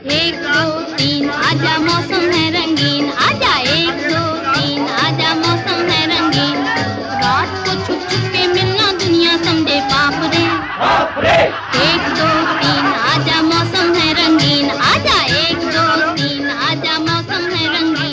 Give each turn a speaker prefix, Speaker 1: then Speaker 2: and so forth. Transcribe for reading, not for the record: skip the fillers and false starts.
Speaker 1: एक दो तीन आजा मौसम है रंगीन, आजा एक दो तीन आजा मौसम है रंगीन। रात को छुप छुप के मिलना दुनिया समझे पाप रे, एक दो तीन आजा मौसम है रंगीन, आजा एक दो तीन आजा मौसम है रंगीन।